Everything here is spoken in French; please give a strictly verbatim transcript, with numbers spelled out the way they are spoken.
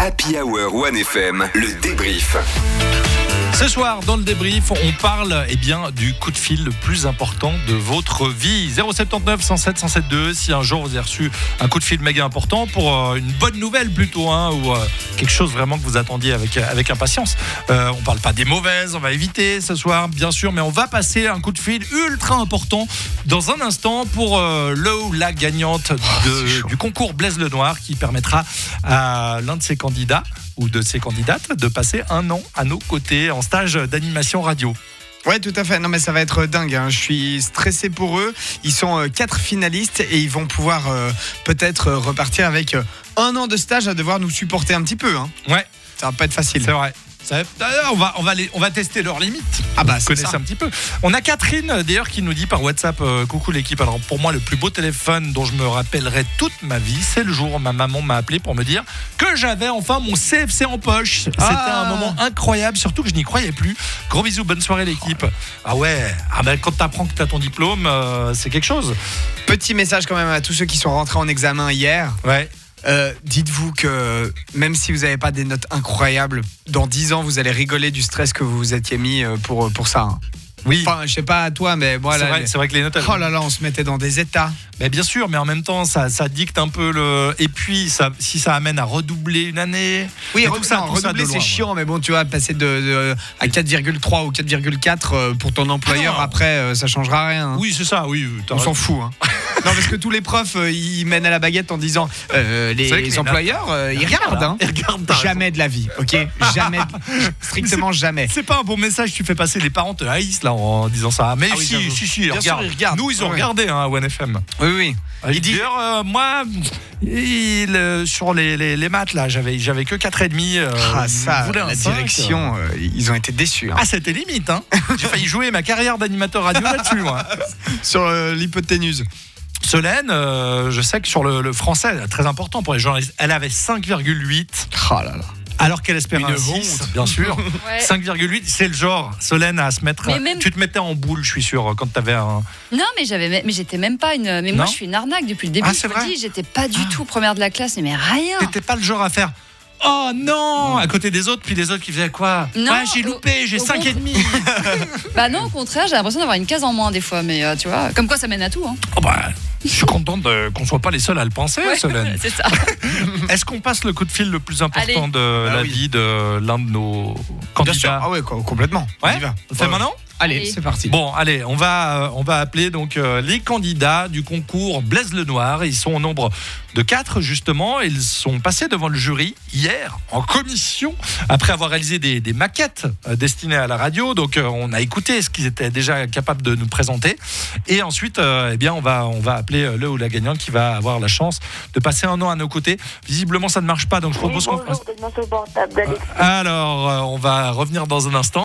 Happy Hour One F M, le débrief. Ce soir, dans le débrief, on parle eh bien, du coup de fil le plus important de votre vie. zéro sept neuf cent sept cent sept deux, si un jour vous avez reçu un coup de fil méga important pour euh, une bonne nouvelle plutôt, hein, ou euh, quelque chose vraiment que vous attendiez avec, avec impatience. Euh, on ne parle pas des mauvaises, on va éviter ce soir, bien sûr, mais on va passer un coup de fil ultra important dans un instant pour euh, le ou la gagnante de, du concours Blaise Lenoir qui permettra à l'un de ses candidats ou de ses candidates de passer un an à nos côtés en stage d'animation radio. Ouais, tout à fait. Non, mais ça va être dingue, hein. Je suis stressé pour eux. Ils sont euh, quatre finalistes et ils vont pouvoir euh, peut-être euh, repartir avec euh, un an de stage à devoir nous supporter un petit peu, hein. Ouais, ça va pas être facile. c'est vrai. Ça, on, va, on, va les, on va tester leurs limites. Ah bah, vous c'est connaissez ça. un petit peu. On a Catherine d'ailleurs qui nous dit par WhatsApp euh, coucou l'équipe. Alors pour moi le plus beau téléphone dont je me rappellerai toute ma vie, c'est le jour où ma maman m'a appelé pour me dire que j'avais enfin mon C F C en poche. C'était Ah. un moment incroyable, surtout que je n'y croyais plus. Gros bisous, bonne soirée l'équipe. Ah ouais, ah ben, quand t'apprends que t'as ton diplôme, euh, c'est quelque chose. Petit message quand même à tous ceux qui sont rentrés en examen hier. Ouais. Euh, dites-vous que même si vous n'avez pas des notes incroyables, dans dix ans, vous allez rigoler du stress que vous vous étiez mis euh, pour, pour ça, hein. Oui. Enfin, je sais pas à toi, mais moi, c'est, là, vrai, les- c'est vrai que les notes. elles- oh là là, on se mettait dans des états. Mais bien sûr, mais en même temps, ça, ça dicte un peu le. Et puis, ça, si ça amène à redoubler une année. Oui, mais re- tout ça, non, tout ça redoubler de c'est loin, chiant, mais bon, tu vois, passer de, de- à quatre virgule trois ou quatre virgule quatre euh, pour ton employeur, Ah non. après, euh, ça changera rien, hein. Oui, c'est ça, oui. t'as On raison. s'en fout, hein. Non, parce que tous les profs, euh, ils mènent à la baguette en disant euh, les, C'est vrai que les employeurs, euh, ils regardent, hein. Ils regardent, t'as Jamais de la vie, ok. Jamais, de- strictement jamais. C'est pas un bon message, tu fais passer les parents te haïssent là en disant ça. Mais Ah oui, si, j'avoue. si, si, Bien regarde. sûr, ils regardent. Nous, ils ont Ouais. regardé hein, à One F M. Oui, oui. Il dit d'ailleurs, euh, moi, il, euh, sur les, les, les maths, là, j'avais, j'avais que quatre virgule cinq. Euh, Ah, ça, je voulais un la cinq, direction, euh, ils ont été déçus, hein. Ah, c'était limite, hein. J'ai failli jouer ma carrière d'animateur radio là-dessus, moi. Sur euh, l'hypoténuse. Solène, euh, je sais que sur le, le français, très important pour les journalistes, elle avait cinq virgule huit. Oh là là. Alors qu'elle espérait Une un six, honte. bien sûr. Ouais. cinq virgule huit, c'est le genre, Solène, à se mettre. Mais même- Tu te mettais en boule, je suis sûr, quand t'avais un. Non, mais j'avais, mais j'étais même pas une. Mais moi, Non je suis une arnaque depuis le début. Ah, je c'est vous vrai dis, j'étais pas du tout première de la classe, mais rien. T'étais pas le genre à faire. Oh non, à côté des autres, puis les autres qui faisaient quoi? Non, Ouais, j'ai au- loupé, j'ai au cinq contraire. et demi. Bah non, au contraire, j'ai l'impression d'avoir une case en moins des fois, mais euh, tu vois, comme quoi ça mène à tout. Hein. Oh bah, je suis contente de- qu'on soit pas les seuls à le penser, Ouais, Solène. c'est ça. Est-ce qu'on passe le coup de fil le plus important Allez. de Ah la oui. vie de l'un de nos Bien sûr. candidats? Ah ouais, quoi, complètement. On Ouais, y va. on le fait Ouais. maintenant? Allez, Allez. c'est parti. Bon, allez, on va, euh, on va appeler donc euh, les candidats du concours Blaise Lenoir. Ils sont au nombre de quatre, justement. Ils sont passés devant le jury hier en commission après avoir réalisé des, des maquettes euh, destinées à la radio. Donc, euh, on a écouté ce qu'ils étaient déjà capables de nous présenter. Et ensuite, euh, eh bien, on va, on va appeler euh, le ou la gagnante qui va avoir la chance de passer un an à nos côtés. Visiblement, ça ne marche pas. Donc, je Oui, propose qu'on fasse. bonjour, de notre portable d'Alex. Alors, euh, on va revenir dans un instant.